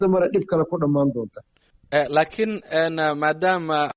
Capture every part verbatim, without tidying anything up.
mara dhib kale ku dhamaan doonta. eh, laakiin en maadaama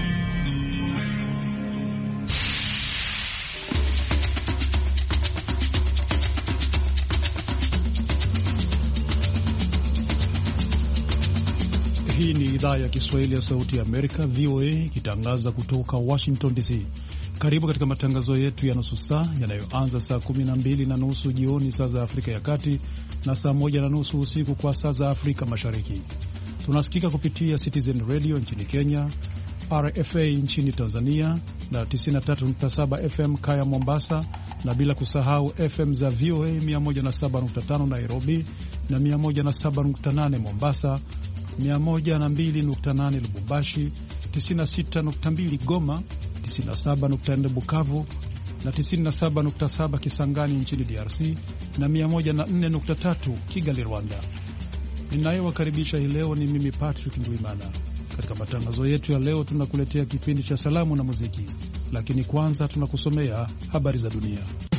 Hii ni idhaa ya Kiswahili ya Sauti ya Amerika, V O A, ikitangaza kutoka Washington D C. Karibu katika matangazo yetu ya nusu saa yanayoanza saa kumi na mbili na nusu jioni saa za Afrika ya Kati na saa moja na nusu usiku kwa saa za Afrika Mashariki. Tunasikika kupitia Citizen Radio nchini Kenya, R F A nchini Tanzania na tisini na tatu nukta saba F M Kaya Mombasa, na bila kusahau F M za V O A mia moja na saba nukta tano Nairobi na mia moja na saba nukta nane Mombasa, mia moja na mbili nukta nane Lubumbashi, tisini na sita nukta mbili Goma, tisini na saba nukta nne Bukavu na tisini na saba nukta saba Kisangani nchini D R C na mia moja na nne nukta tatu Kigali, Rwanda. Ninayewakaribisha hii leo ni mimi Patrick Ndwimana. Katika matangazo yetu ya leo tunakuletea kipindi cha salamu na muziki, lakini kwanza tunakusomea habari za dunia.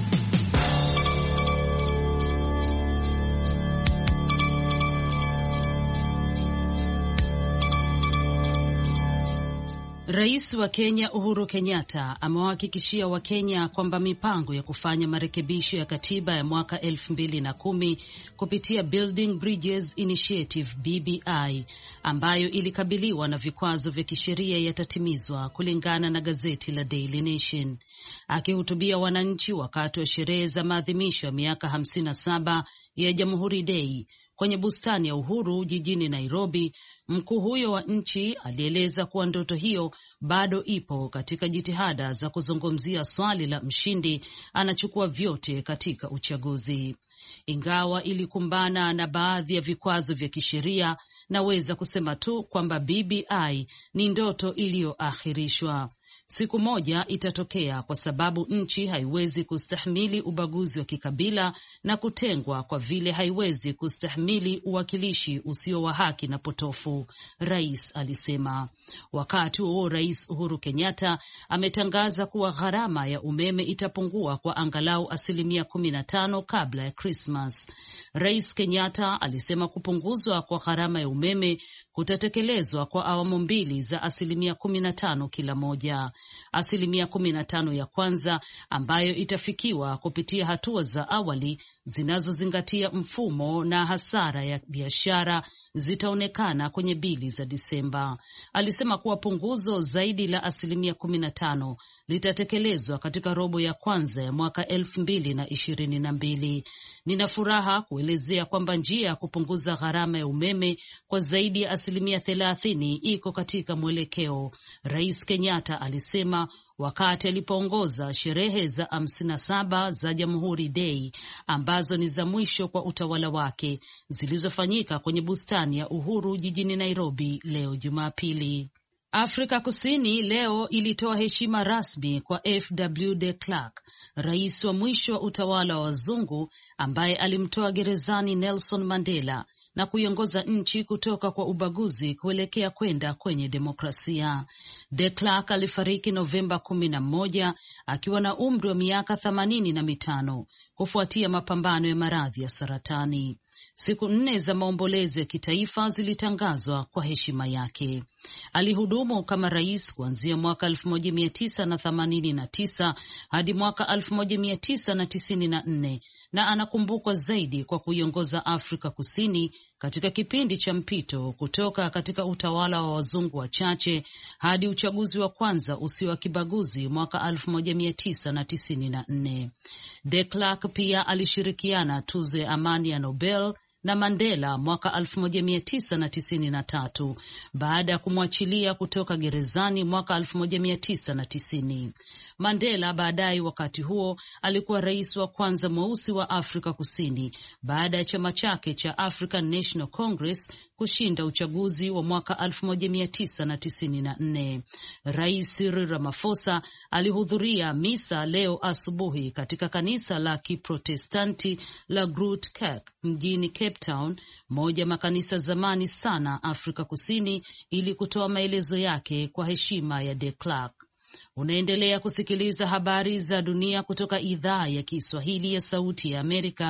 Rais wa Kenya Uhuru Kenyatta amewahakikishia Wakenya kwamba mipango ya kufanya marekebisho ya katiba ya mwaka elfu mbili na kumi kupitia Building Bridges Initiative B B I, ambayo ilikabiliwa na vikwazo vya kisheria, yatatimizwa, kulingana na gazeti la Daily Nation. Akihutubia wananchi wakati wa sherehe za maadhimisho ya miaka hamsini na saba ya Jamhuri Day kwenye bustani ya Uhuru jijini Nairobi, mkuu huyo wa nchi alieleza kuwa ndoto hiyo bado ipo katika jitihada za kuzungumzia swali la mshindi anachukua vyote katika uchaguzi. Ingawa ilikumbana na baadhi ya vikwazo vya kisheria, naweza kusema tu kwamba B B I ni ndoto iliyoahirishwa. Siku moja itatokea, kwa sababu nchi haiwezi kustahimili ubaguzi wa kikabila na kutengwa, kwa vile haiwezi kustahimili uwakilishi usio wa haki na potofu, rais alisema. Wakati huo Rais Uhuru Kenyatta ametangaza kuwa gharama ya umeme itapungua kwa angalau asilimia kumi na tano kabla ya Christmas. Rais Kenyatta alisema kupunguzwa kwa gharama ya umeme kutatekelezwa kwa awamu mbili za asilimia kumi na tano kila moja. Asilimia kumi na tano ya kwanza, ambayo itafikiwa kupitia hatua za awali zinazozingatia mfumo na hasara ya biashara, zitaonekana kwenye bili za Disemba. Alisema kuwa punguzo zaidi la asilimia kumi na tano litatekelezwa katika robo ya kwanza ya mwaka elfu mbili na ishirini na mbili. Nina furaha kuelezea kwamba njia ya kupunguza gharama ya umeme kwa zaidi ya asilimia thelathini iko katika mwelekeo, Rais Kenyatta alisema wakati alipoongoza sherehe za hamsini na saba za Jamhuri Day, ambazo ni za mwisho kwa utawala wake, zilizofanyika kwenye bustani ya Uhuru jijini Nairobi leo Jumapili. Afrika Kusini leo ilitoa heshima rasmi kwa F W de Klerk, rais wa mwisho wa utawala wa wazungu ambaye alimtoa gerezani Nelson Mandela na kuiongoza nchi kutoka kwa ubaguzi kuelekea kwenda kwenye demokrasia. De Klerk alifariki Novemba kumi na moja akiwa na umri wa miaka themanini na mitano kufuatia mapambano ya maradhi ya saratani. Siku nne za maombolezo ya kitaifa zilitangazwa kwa heshima yake. Alihudumu kama rais kuanzia mwaka elfu moja mia tisa na themanini na tisa hadi mwaka elfu moja mia tisa na tisini na nne na anakumbukwa zaidi kwa kuiongoza Afrika Kusini katika kipindi cha mpito kutoka katika utawala wa wazungu wachache hadi uchaguzi wa kwanza usio wa kibaguzi mwaka elfu moja mia tisa na tisini na nne. De Klerk pia alishirikiana tuzo ya amani ya Nobel na Mandela mwaka elfu moja mia tisa na tisini na tatu baada ya kumwachilia kutoka gerezani mwaka elfu moja mia tisa na tisini. Mandela baadaye wakati huo alikuwa rais wa kwanza mweusi wa Afrika Kusini baada ya chama chake cha African National Congress kushinda uchaguzi wa mwaka elfu moja mia tisa na tisini na nne. Rais Cyril Ramaphosa alihudhuria misa leo asubuhi katika kanisa la Kiprotestanti la Groot Kerk mjini Cape Town, moja makanisa zamani sana Afrika Kusini, ili kutoa maelezo yake kwa heshima ya De Klerk. Unaendelea kusikiliza habari za dunia kutoka idhaa ya Kiswahili ya Sauti ya Amerika,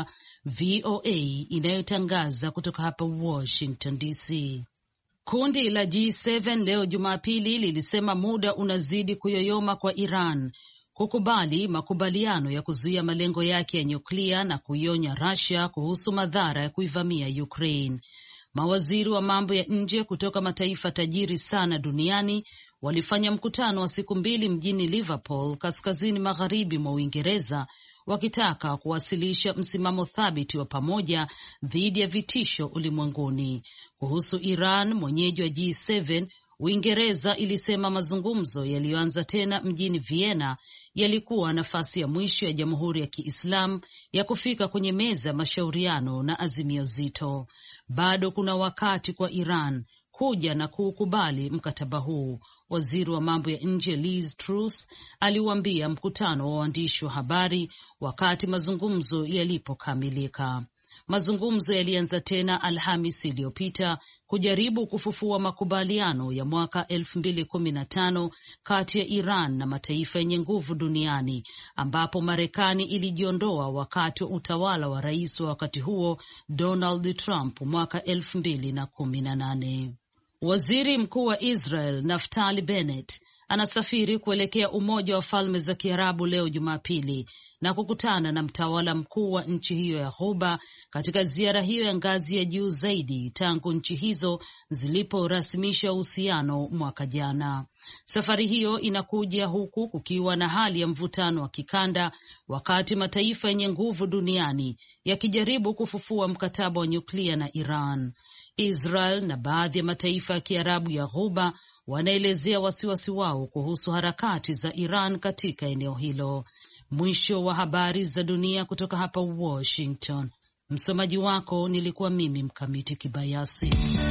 V O A inayotangaza kutoka hapa Washington D C. Kundi la G saba leo Jumapili lilisema muda unazidi kuyoyoma kwa Iran kukubali makubaliano ya kuzuia malengo yake ya nyuklia na kuionya Russia kuhusu madhara ya kuivamia Ukraine. Mawaziri wa mambo ya nje kutoka mataifa tajiri sana duniani walifanya mkutano wa siku mbili mjini Liverpool, kaskazini magharibi mwa Uingereza, wakitaka kuwasilisha msimamo thabiti wa pamoja dhidi ya vitisho ulimwenguni. Kuhusu Iran, mwenyeji wa G saba, Uingereza ilisema mazungumzo yaliyoanza tena mjini Vienna yalikuwa nafasi ya mwisho ya Jamhuri ya Kiislamu ya kufika kwenye meza ya mashauriano na azimio zito. Bado kuna wakati kwa Iran kuja na kuukubali mkataba huu, waziri wa mambo ya nje Liz Truss aliwaambia mkutano wa waandishi wa habari wakati mazungumzo yalipokamilika. Mazungumzo yalianza tena Alhamis iliyopita kujaribu kufufua makubaliano ya mwaka elfu mbili kumi na tano kati ya Iran na mataifa yenye nguvu duniani, ambapo Marekani ilijiondoa wakati wa utawala wa rais wa wakati huo Donald Trump mwaka elfu mbili na kumi na nane. Waziri Mkuu wa Israel Naftali Bennett anasafiri kuelekea Umoja wa Falme za Kiarabu leo Jumapili na kukutana na mtawala mkuu wa nchi hiyo ya Ghuba katika ziara hiyo ya ngazi ya juu zaidi tangu nchi hizo ziliporasimisha uhusiano mwaka jana. Safari hiyo inakuja huku kukiwa na hali ya mvutano wa kikanda, wakati mataifa yenye nguvu duniani yakijaribu kufufua mkataba wa nyuklia na Iran. Israel na baadhi ya mataifa ya Kiarabu ya Ghuba wanaelezea wasiwasi wao kuhusu harakati za Iran katika eneo hilo. Mwisho wa habari za dunia kutoka hapa Washington. Msomaji wako nilikuwa mimi Mkamiti Kibayasi.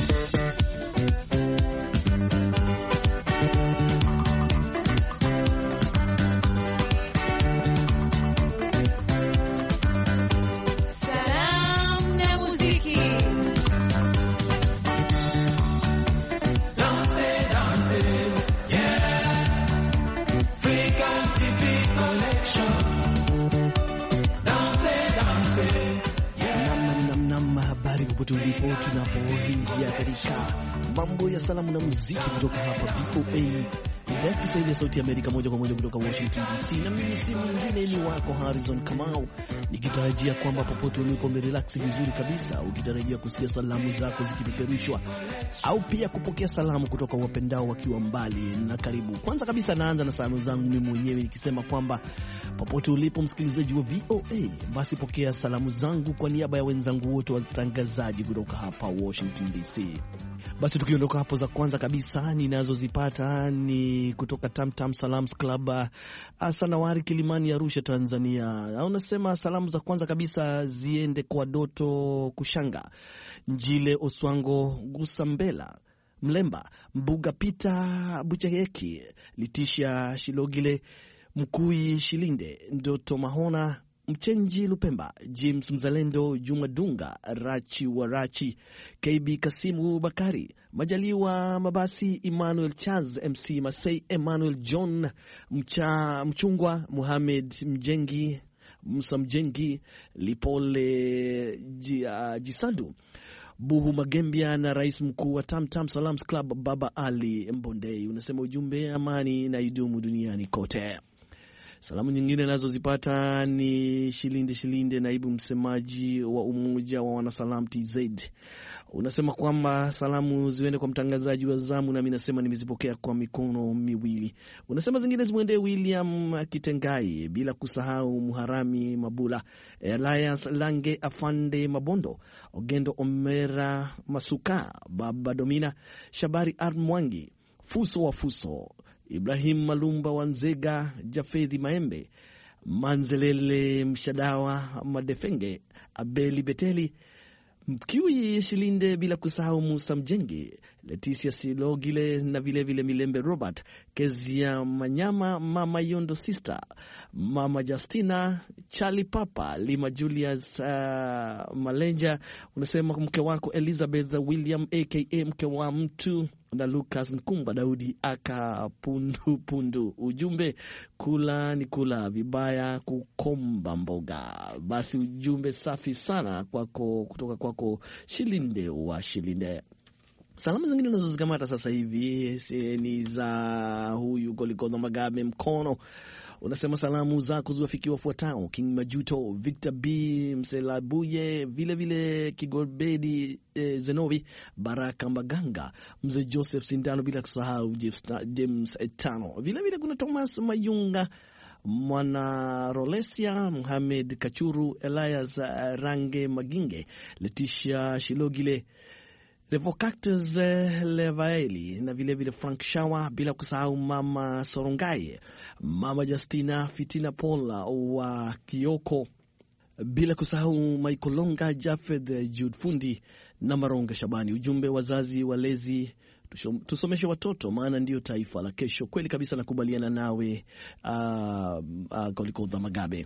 Tulipo tunapoingia katika mambo ya salamu na muziki kutoka hapa V O A idhaa ya Kiswahili ya Sauti ya Amerika, moja kwa moja kutoka Washington D C, na mimi si mwingine ni wako Harrison Kamau, nikitarajia kwamba popote ulipo umerelax vizuri kabisa, ukitarajia kusikia salamu zako zikipeperushwa au pia kupokea salamu kutoka wapendao wakiwa mbali na karibu. Kwanza kabisa naanza na salamu zangu mimi mwenyewe nikisema kwamba popote ulipo msikilizaji wa V O A, basi pokea salamu zangu kwa niaba ya wenzangu wote watangazaji kutoka hapa Washington D C. Basi tukiondoka hapo, za kwanza kabisa ninazozipata ni kutoka Tamtam Salams Club, Sanawari, Kilimani, Arusha, Tanzania. Unasema salamu za kwanza kabisa ziende kwa Doto Kushanga, Njile Oswango, Gusambela Mlemba, Mbuga Pita Bucheheki, Litisha Shilogile, Mkui Shilinde, Ndoto Mahona, Mchenji Lupemba, James Mzalendo, Juma Dunga, Rachi Warachi, K B Kasimu Bakari, Majaliwa Mabasi, Emmanuel Chaz, M C Masei, Emmanuel John Mcha, Mchungwa, Muhammad Mjengi, Musa Mjengi, Lipole Jisandu, Buhu Magembia na rais mkuu wa Tam Tam Salams Club Baba Ali Mbondei. Unasema ujumbe, amani na idumu duniani kote. Salamu nyingine nazo zipata ni Shilinde Shilinde, naibu msemaji wa Umoja wa Wanasalam T Z. Unasema kwamba salamu ziende kwa mtangazaji wa zamu, na mimi nasema nimezipokea kwa mikono miwili. Unasema zingine zimuendee William Kitengai, bila kusahau Muharami Mabula, Elias Lange, Afande Mabondo, Ogendo Omera Masuka, Baba Domina, Shabari Armwangi, Fuso wa Fuso, Ibrahim Malumba Wanzega, Jafedhi Maembe, Manzelele Mshadawa Madefenge, Abeli Beteli, Mkiwi Shilinde, bila kusahau Musa Mjengi, Leticia Silogile na vile vile Milembe Robert, Kezia Manyama, Mama Yondo Sister, Mama Justina, Charlie Papa, Lima Julius uh, Malenja, unasema mke wako Elizabeth William aka mke wa mtu, na Lucas Nkumba Daudi aka pundu pundu. Ujumbe, kula ni kula, vibaya kukomba mboga. Basi ujumbe safi sana kwako, kutoka kwako Shilinde wa Shilinde. Salamu zingine nazozikamata sasa hivi ni za huyu Golikodha Magabe Mkono. Unasema salamu zako ziwafikie wafuatao: King Majuto, Victor B Mselabuye, vile vile Kigobedi eh, Zenobi, Baraka Mbaganga, Mzee Joseph Sindano, bila kusahau James Etano. Vile vile kuna Thomas Mayunga, Mwana Rolesia, Mohamed Kachuru, Elias Range Maginge, Leticia Shilogile, Revocatus Levaeli na vile vile Frank Shawa, bila kusahau Mama Sorongaye, Mama Justina Fitina Paula wa Kioko, bila kusahau Michael Longa, Jafed Jude Fundi na Maronga Shabani. Ujumbe, wazazi walezi tusomeshe watoto maana ndio taifa la kesho. Kweli kabisa, nakubaliana nawe uh, uh, Golikodha Magabe.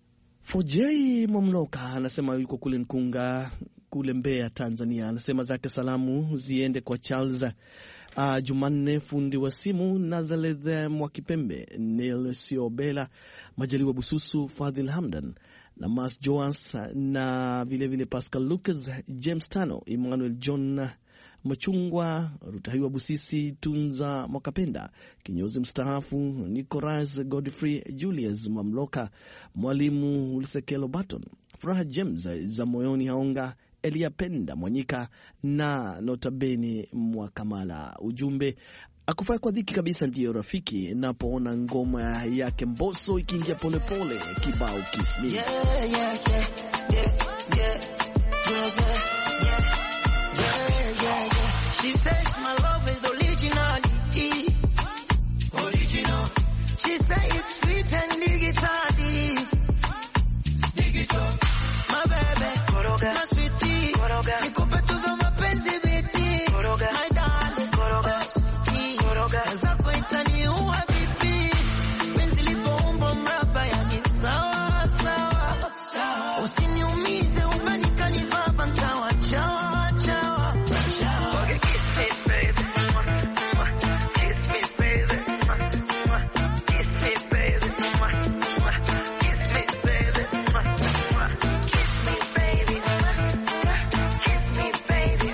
Fojei Momloka anasema yuko kule Nkunga kule Mbeya, Tanzania. Anasema zake salamu ziende kwa Charles uh, Jumanne fundi wa simu, Nazaleth Mwakipembe, Neil Siobela, Majaliwa Bususu, Fadhil Hamdan na Mas Joas, na vile vile Pascal Lucas, James Tano, Emmanuel John Machungwa, Rutahiwa Busisi, Tunza Mwakapenda, kinyozi mstaafu, Nicolas Godfrey, Julius Mamloka, Mwalimu Ulsekelo Baton, Furaha James za moyoni Haonga, Elia Penda Mwanyika na Notabene Mwakamala. Ujumbe, akufaa kwa dhiki kabisa ndiyo rafiki, napoona ngoma yake Mbosso ikiingia pole pole, kibao Kiss Me. Yeah, yeah, yeah, yeah, yeah, yeah, yeah, yeah, yeah, yeah, yeah. She says my love is originality, original. She says it's sweet and digital, digital. My baby, koroga, my sweetie, koroga, nikupe tuzo mapenzi biti, koroga, my darling, koroga, sweetie, koroga, zako itani uwa bibi, penzi lipo umbo mraba yani sawa, sawa, sawa. Usiniumize ubanika nivaba ntawa, chawa, chawa, chawa. Okay, kiss me baby, kiss me baby, kiss me baby, kiss me baby, kiss me baby, kiss me baby, kiss me baby,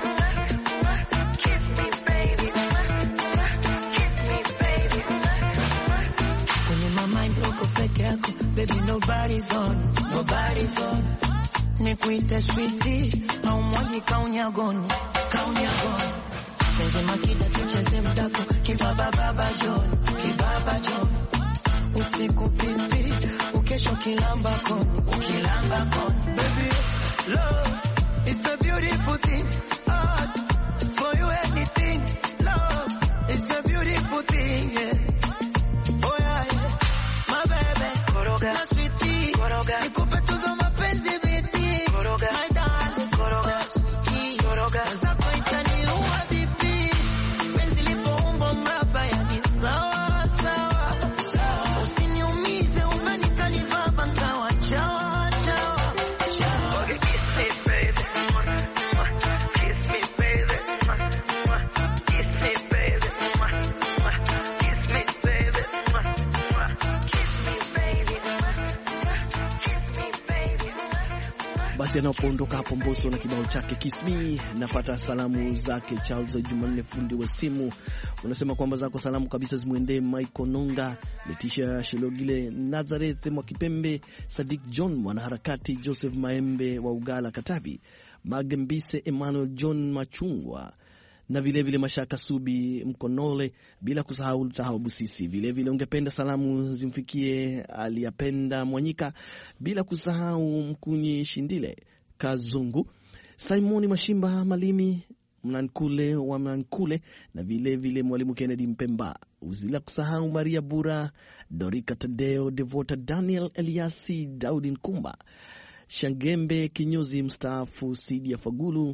kiss me baby. Kwenye my mind uko peke yako, baby nobody's on, nobody's on. Nikuite sweetie, au mwaji kaunyagoni, kaunyagoni. Penzi makida tucheze mdako, kibaba baba John, kibaba John. Usiku pipi, ukesho kilamba koni, ukilamba koni. Baby, love, it's a beautiful thing. Art, for you anything. Love, it's a beautiful thing, yeah. Oh yeah, yeah. My baby, koroga, my sweetie, koroga, nikupe tuzo mapenzi biti, koroga, my darling, koroga, sweetie, koroga, zako itani uwa bibi, penzi lipo umbo mraba yani sawa, sawa, sawa. Usiniumize ubanika nivaba ntawa, chawa, chawa, chawa. Okay, kiss me baby, kiss me baby, kiss me baby, kiss me baby, kiss me baby, kiss me baby. Basi anapoondoka hapo Mbosso na kibao chake Kiss Me, napata salamu zake Charles Jumanne fundi wa simu. Unasema kwamba zako salamu kabisa zimuendee Michael Nonga, Leticia Shilogile, Nazareth Mwakipembe, Sadik John mwanaharakati, Joseph Maembe wa Ugala Katavi, Magembise Emmanuel John Machungwa, na vile vile Mashaka Subi Mkonole, bila kusahau Tahawa Busisi. Vile vile ungependa salamu zimfikie Aliyapenda Mwanyika, bila kusahau Mkunyi Shindile Kazungu, Simoni Mashimba Malimi Mnankule wa Mnankule, na vile vile Mwalimu Kennedy Mpemba. Uzila kusahau Maria Bura, Dorika Tadeo, Devota Daniel Eliasi, Daudi Nkumba, Shangembe kinyozi mstaafu, Sidia Fagulu,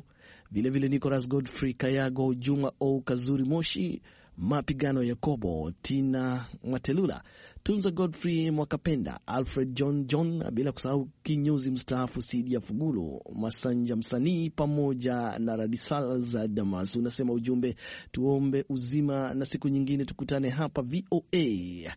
vilevile Nicholas Godfrey Kayago, Juma O Kazuri Moshi, Mapigano Yakobo, Tina Matelula, Tunza Godfrey Mwakapenda, Alfred John John, bila kusahau kinyozi mstaafu Sidia Fugulu, Masanja msanii pamoja na Radisal za Damas. Unasema ujumbe, tuombe uzima na siku nyingine tukutane hapa V O A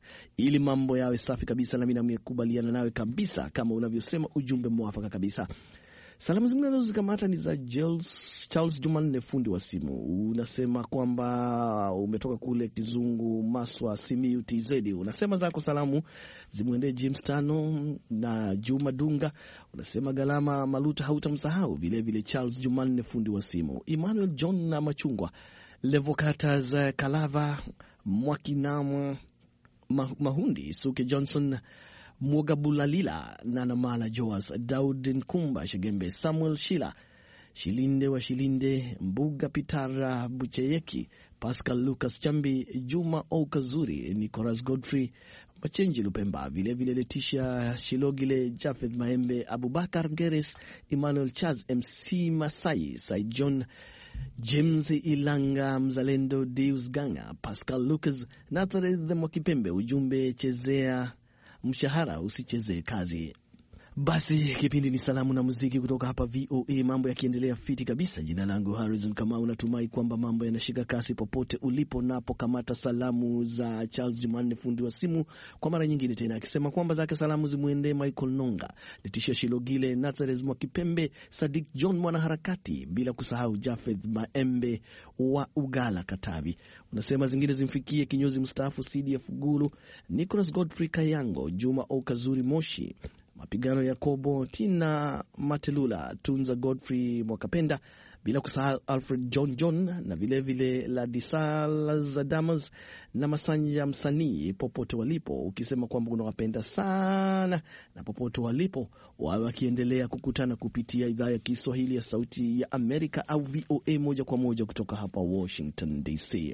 ili mambo yawe safi kabisa, na mimi nakubaliana nawe kabisa kama unavyosema, ujumbe mwafaka kabisa. Salamu zingine nazo zikamata ni za Charles, Charles Jumanne fundi wa simu. Unasema kwamba umetoka kule Kizungu Maswa Simiyu T Z. Unasema zako salamu zimuendee James Tano na Juma Dunga. Unasema Galama Maluta hautamsahau, vile vile Charles Jumanne fundi wa simu, Emmanuel John na Machungwa, Levocatas Kalava, Mwakinama Mahundi, Suke Johnson, Mwogabulalila na Namala Joas, Daud Nkumba Shegembe, Samuel Shila, Shilinde wa Shilinde, Mbuga Pitara Bucheyeki, Pascal Lucas Chambi, Juma Okazuri, Nicholas Godfrey Machenji Lupemba, vile vile Letitia Shilogile, Jafeth Maembe, Abubakar Geres, Emmanuel Chaz, M C Masai, Sai John, James Ilanga Mzalendo, Deus Ganga, Pascal Lucas, Nazareth Mwakipembe. Ujumbe, chezea mshahara usicheze kazi. Basi kipindi ni salamu na muziki kutoka hapa V O A, mambo yakiendelea fiti kabisa. Jina langu Harrison Kamau, natumai kwamba mambo yanashika kasi popote ulipo. Napo kamata salamu za Charles Jumanne fundi wa simu kwa mara nyingine tena, akisema kwamba zake salamu zimuende Michael Nonga, Letitia Shilogile, Nazareth Mwakipembe, Sadik John mwanaharakati, bila kusahau Jafeth Maembe wa Ugala Katavi. Unasema zingine zimfikie kinyozi mstaafu Sidia Fugulu, Nicholas Godfrey Kayango, Juma Okazuri Moshi, Mapigano Yakobo, Tina Matelula, Tunza Godfrey Mwakapenda, bila kusahau Alfred John John na vile vile Ladisal Zadamas na Masanja msanii popote walipo, ukisema kwamba unawapenda sana na popote walipo wawe wakiendelea kukutana kupitia idhaa ya Kiswahili ya Sauti ya Amerika au V O A moja kwa moja kutoka hapa Washington D C.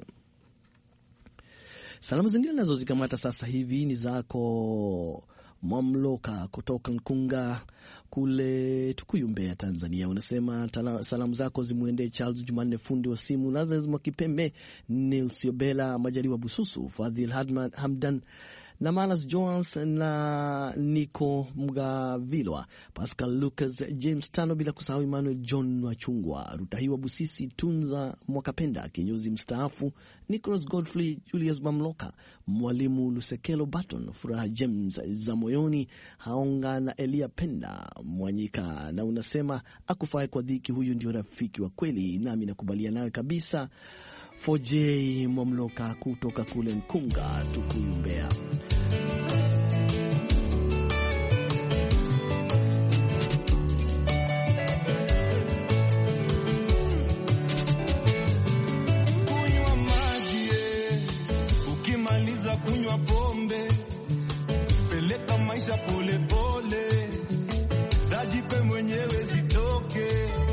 Salamu zingine nazo zikamata sasa hivi ni zako Mamloka kutoka Nkunga kule Tukuyu, Mbeya, Tanzania. Unasema tala, salamu zako zimuende Charles Jumanne fundi wa simu, Nazareth Mwakipembe, Nilsiobela Majaliwa Bususu, Fadhil Hadman Hamdan na Malas Jones na Nico Mgavilwa, Pascal Lucas, James Tano, bila kusahau Emmanuel John Wachungwa, Rutahiwa Busisi, Tunza Mwakapenda, kinyozi mstaafu, Nicholas Godfrey, Julius Mamloka, Mwalimu Lusekelo Baton, Furaha James za moyoni, Haonga na Elia Penda Mwanyika. Na unasema akufae kwa dhiki, huyu ndio rafiki wa kweli, nami nakubalia nawe kabisa. four J Mamloka kutoka kule Nkunga, Tukuyu, Mbeya. Kunywa maji, ukimaliza kunywa pombe, peleka maisha pole pole, dajipe mwenyewe zitoke.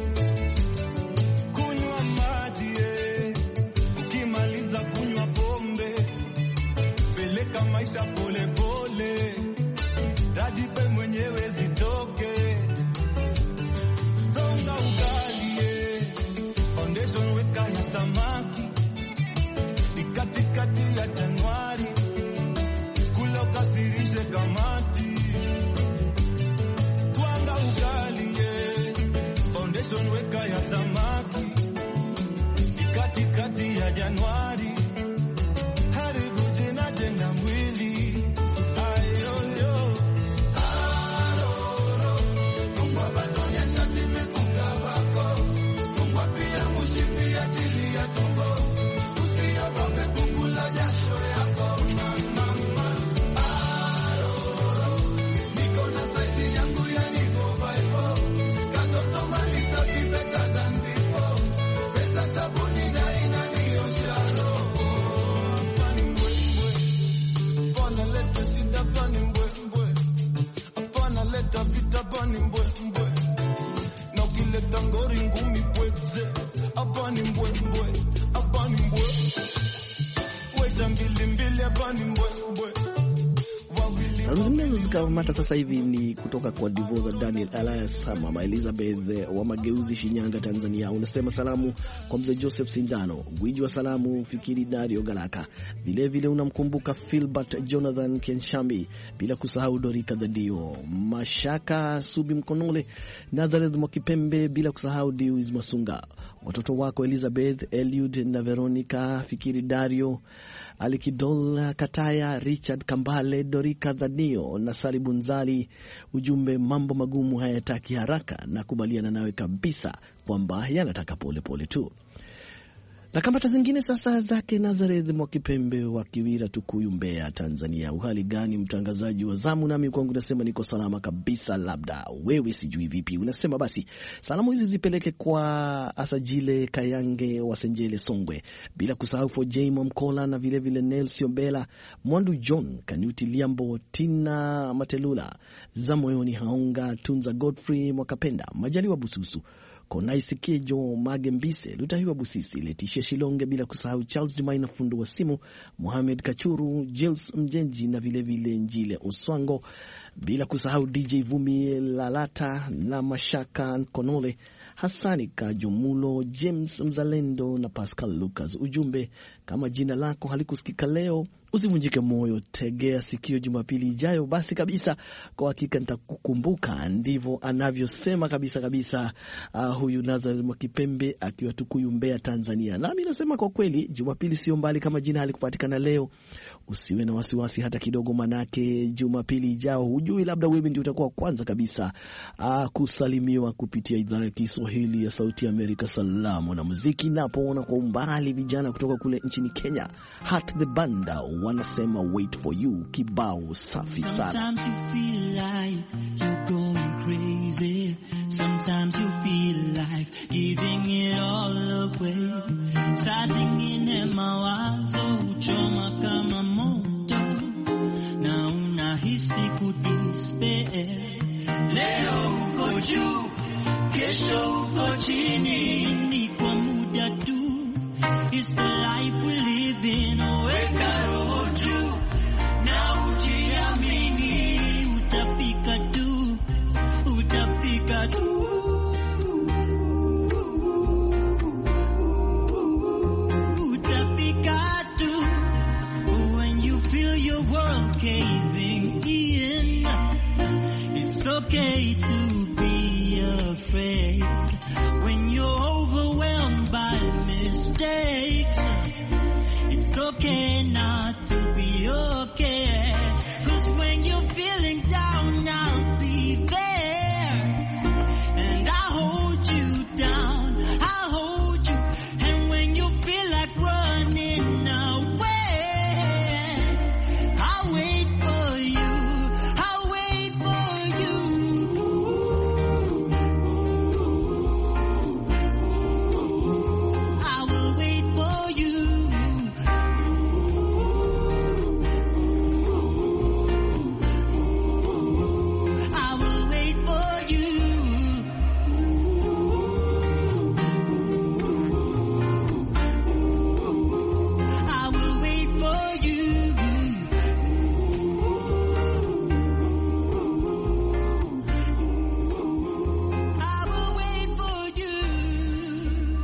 Kunywa maji, ukimaliza kunywa pombe, peleka maisha pole pole, dajipe mwenyewe zitoke. Songa ugali, foundation weka ya samaki, ni katikati ya Januari, kula ukasirishe kamati. Twanga ugali, foundation weka ya samaki, ni katikati ya Januari, haribu jina jenga mwili. Ayoyo aroro, tungwa batonya shati mekunga wako, tungwa pia mushipi ya jili ya tumbo, usiyogope kukula jasho yako mama. Aroro, niko na saizi yangu ya niko baipo, katoto malisa vipeta dandiko, pesa sabuni na inaniosha roho. Apani mbwembwe, apana leta shida, apani mbwembwe, apana leta vita, apani mbwembwe, na ukileta ngori ngumi pweze, apani mbwembwe, apani mbwembwe, weta mbili mbili, apani mbwembwe, wawili Salamu zingine zikamata sasa hivi ni kutoka kwa Divoza Daniel Elias, Mama Elizabeth wa Mageuzi, Shinyanga, Tanzania. Unasema salamu kwa mzee Joseph Sindano, gwiji wa salamu Fikiri Dario Galaka. Vile vile unamkumbuka Philbert Jonathan Kenshambi, bila kusahau Dorika Dhadio, Mashaka Subi Mkonole, Nazareth Mwakipembe, bila kusahau Dewis Masunga. Watoto wako Elizabeth, Eliud na Veronica, Fikiri Dario, Alikidol Kataya, Richard Kambale, Dorika Dhadio na Sali Bunzali. Ujumbe, mambo magumu hayataki haraka, na kubaliana nawe kabisa kwamba yanataka pole pole tu. Na kamata zingine sasa zake Nazareth Mwakipembe wa Kiwira, Tukuyu, Mbeya, Tanzania. Uhali gani mtangazaji wa zamu? Nami kwangu nasema niko salama kabisa, labda wewe sijui vipi. Unasema basi salamu hizi zipeleke kwa Asajile Kayange wa Senjele, Songwe, bila kusahau Fojemo Mkola na vile vile Nelson Bela, Mwandu John, Kanuti Liambo, Tina Matelula, Zamoyoni Haonga, Tunza Godfrey Mwakapenda, Majaliwa Bususu, Konaisi Kejo, Magembise, Lutahiwa Busisi, Letisha Shilonge, bila kusahau Charles Dumaina Fundu wa Simu, Mohamed Kachuru, Jels Mjenji na vile vile Njile Oswango, bila kusahau D J Vumi Lalata na Mashaka Konole, Hasani Kajumulo, James Mzalendo na Pascal Lucas. Ujumbe, kama jina lako halikusikika leo, usivunjike moyo, tegea sikio Jumapili ijayo. Basi kabisa, kwa hakika nitakukumbuka. Ndivyo anavyosema kabisa kabisa uh, huyu Nazareth Mwakipembe akiwa Tukuyu, Mbeya, Tanzania. Nami nasema kwa kweli Jumapili sio mbali, kama jina halikupatikana leo usiwe na wasiwasi hata kidogo, manake Jumapili ijao hujui, labda wewe ndio utakuwa kwanza kabisa uh, kusalimiwa kupitia idhaa ya Kiswahili ya Sauti ya Amerika. Salamu na muziki, napoona kwa umbali vijana kutoka kule nchini Kenya, Heart the Banda wanasema wait for you, kibao safi sana. Sometimes you feel like you're going crazy. Sometimes you feel like giving it all away. Starting in mawazo uchoma kama moto, na unahisi kudespair. Leo uko juu, kesho uko chini, ni kwa muda tu. It's the life we live in. Weka roho juu na ujiamini, utafika tu, utafika tu, utafika tu. When you feel your world caving in, it's okay to be afraid. When you're overwhelmed by mistakes, it's okay not to be okay. 'Cause when you're feeling down, I'll be there, and I'll hold you down, I'll hold you. And when you feel like running away, I'll wait for you, I'll wait for you. I will wait for you. I will wait for you. I will wait for you. I will wait for you.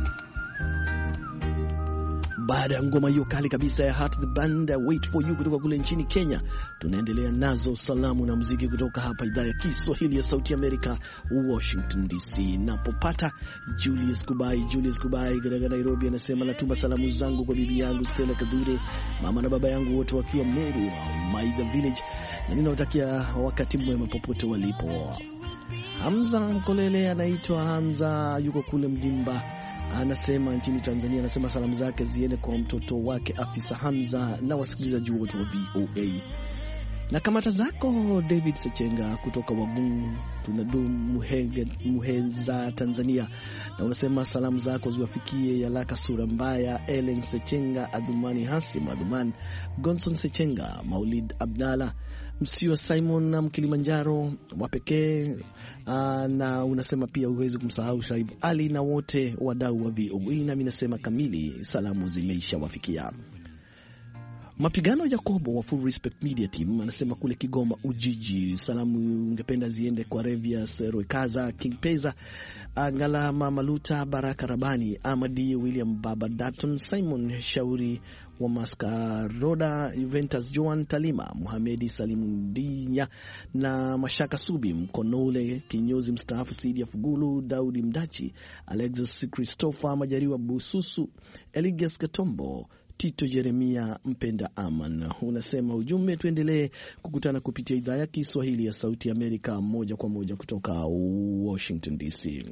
Baada ya ngoma hiyo kali kabisa ya Heart the Band, wait for you kutoka kule nchini Kenya, tunaendelea nazo salamu na muziki kutoka hapa idhaa ya Kiswahili ya Sauti Amerika, Washington D C. Napopata Julius Kubai, Julius Kubai kutoka Nairobi, anasema natuma salamu zangu kwa bibi yangu Stella Kadhure, mama na baba yangu wote wakiwa Meru, Maida Village, na ninawatakia wakati mwema popote walipo. Hamza Mkolele anaitwa Hamza, yuko kule Mdimba, anasema nchini Tanzania. Anasema salamu zake ziende kwa mtoto wake Afisa Hamza na wasikilizaji wote wa V O A. Na kamata zako David Sechenga kutoka Wagungu tunadumu Muheza, Tanzania, na unasema salamu zako ziwafikie Yalaka Sura Mbaya, Ellen Sechenga, Adhumani Hasim Adhuman, Gonson Sechenga, Maulid Abdalla, Msio Simon na Mkilimanjaro wa pekee. Uh, na unasema pia uweze kumsahau Shaib Ali na wote wadau wa V O A. Na mimi nasema kamili salamu zimeisha wafikia. Mapigano Yakobo wa Full Respect Media Team anasema kule Kigoma Ujiji, salamu ungependa ziende kwa Revius Roekaza, King Peza, Ngalama Maluta, Baraka Rabani, Amadi William, Baba Datton, Simon Shauri wa Maskaroda, Juventus Joan Talima, Muhamedi Salimu Ndinya na Mashaka Subi Mkonole, kinyozi mstaafu Sidia Fugulu, Daudi Mdachi, Alexis Christopher Majariwa Bususu, Eligas Katombo, Tito Jeremia Mpenda Aman. Unasema ujumbe, tuendelee kukutana kupitia idhaa ya Kiswahili ya Sauti Amerika moja kwa moja kutoka Washington D C.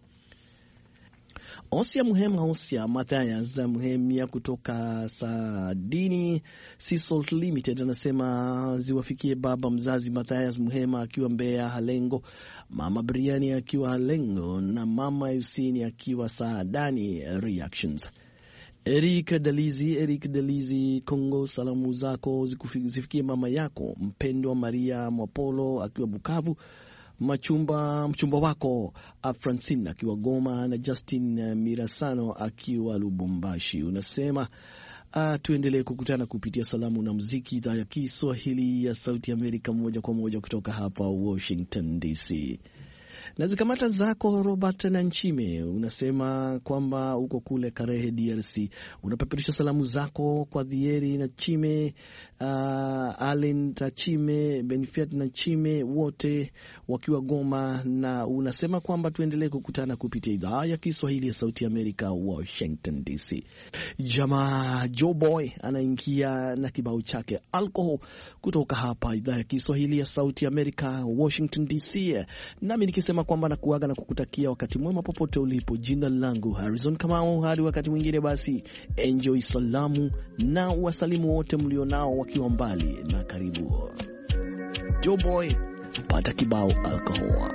Osia Muhema Osia Mathias Muhemia kutoka Sadini Sea Salt Limited anasema ziwafikie baba mzazi Mathias Muhema akiwa Mbeya Halengo, mama Briani akiwa Halengo na mama Yusini akiwa Saadani Reactions. Eric Dalizi, Eric Dalizi Kongo, salamu zako zifikie mama yako mpendwa Maria Mwapolo akiwa Bukavu, machumba mchumba wako Francine akiwa Goma na Justin Mirasano akiwa Lubumbashi. Unasema uh, tuendelee kukutana kupitia salamu na muziki, idhaa ya Kiswahili ya Sauti Amerika moja kwa moja kutoka hapa Washington D C. Na zikamata zako Robert na Nchime, unasema kwamba uko kule Karehe D R C, unapeperusha salamu zako kwa Dhieri na Chime, uh, Allen Tachime, Benefit na Chime, wote wakiwa Goma, na unasema kwamba tuendelee kukutana kupitia idhaa ya Kiswahili ya Sauti Amerika Washington D C. Jamaa Joe Boy anaingia na kibao chake Alcohol kutoka hapa idhaa ya Kiswahili ya Sauti Amerika Washington D C. Nami nikisema kwamba nakuaga na kukutakia wakati mwema popote ulipo. Jina langu Harrison Kamau, hadi wakati mwingine basi enjoy salamu na wasalimu wote mlionao wakiwa mbali na karibu. Joe Boy, pata kibao Alcohol.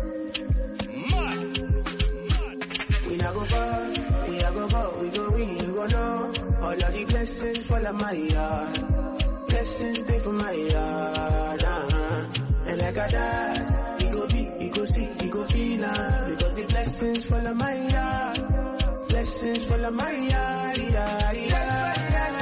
We not go far, we not go far, we go win, you go know. All of the blessings fall on my yard, blessings stay for my yard, uh-huh. And like I died, you go be, you go see, you go feel, uh, because the blessings fall on my yard, blessings fall on my yard, yard, yard.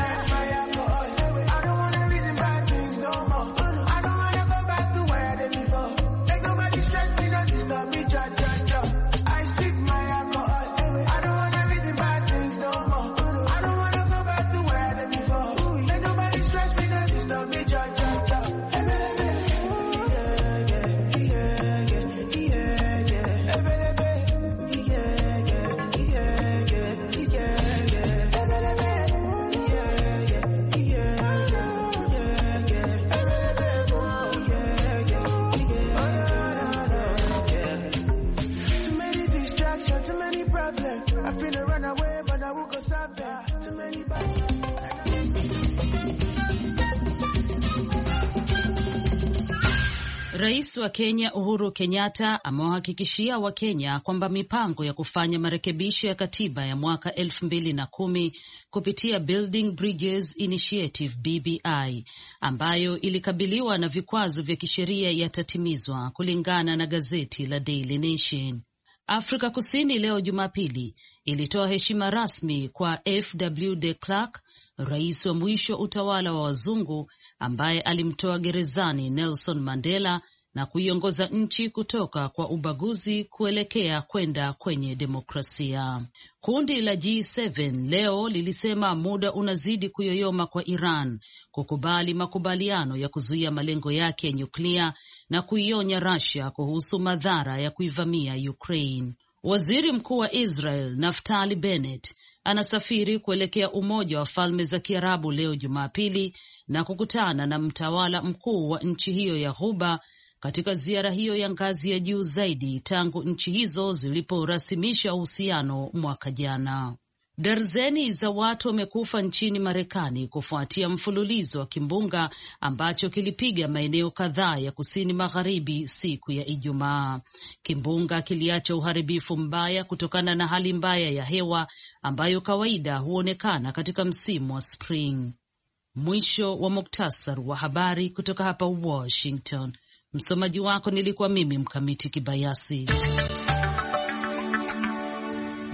Rais wa Kenya Uhuru Kenyatta amewahakikishia Wakenya kwamba mipango ya kufanya marekebisho ya katiba ya mwaka elfu mbili na kumi kupitia Building Bridges Initiative B B I ambayo ilikabiliwa na vikwazo vya kisheria yatatimizwa, kulingana na gazeti la Daily Nation. Afrika Kusini leo Jumapili ilitoa heshima rasmi kwa F W de Klerk, rais wa mwisho utawala wa wazungu ambaye alimtoa gerezani Nelson Mandela na kuiongoza nchi kutoka kwa ubaguzi kuelekea kwenda kwenye demokrasia. Kundi la G saba leo lilisema muda unazidi kuyoyoma kwa Iran kukubali makubaliano ya kuzuia malengo yake ya nyuklia na kuionya Russia kuhusu madhara ya kuivamia Ukraine. Waziri Mkuu wa Israel Naftali Bennett anasafiri kuelekea Umoja wa Falme za Kiarabu leo Jumapili na kukutana na mtawala mkuu wa nchi hiyo ya Ghuba katika ziara hiyo ya ngazi ya juu zaidi tangu nchi hizo ziliporasimisha uhusiano mwaka jana. Darzeni za watu wamekufa nchini Marekani kufuatia mfululizo wa kimbunga ambacho kilipiga maeneo kadhaa ya kusini magharibi siku ya Ijumaa. Kimbunga kiliacha uharibifu mbaya kutokana na hali mbaya ya hewa ambayo kawaida huonekana katika msimu wa spring. Mwisho wa muktasar wa habari kutoka hapa Washington. Msomaji wako nilikuwa mimi Mkamiti Kibayasi.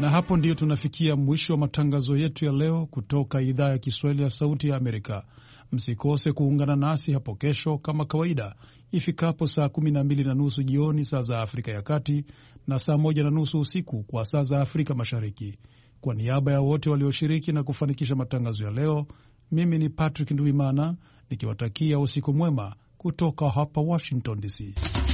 Na hapo ndiyo tunafikia mwisho wa matangazo yetu ya leo kutoka idhaa ya Kiswahili ya Sauti ya Amerika. Msikose kuungana nasi hapo kesho kama kawaida ifikapo saa kumi na mbili na nusu jioni saa za Afrika ya Kati na saa moja na nusu usiku kwa saa za Afrika Mashariki. Kwa niaba ya wote walioshiriki na kufanikisha matangazo ya leo, mimi ni Patrick Ndwimana nikiwatakia usiku mwema kutoka hapa Washington D C.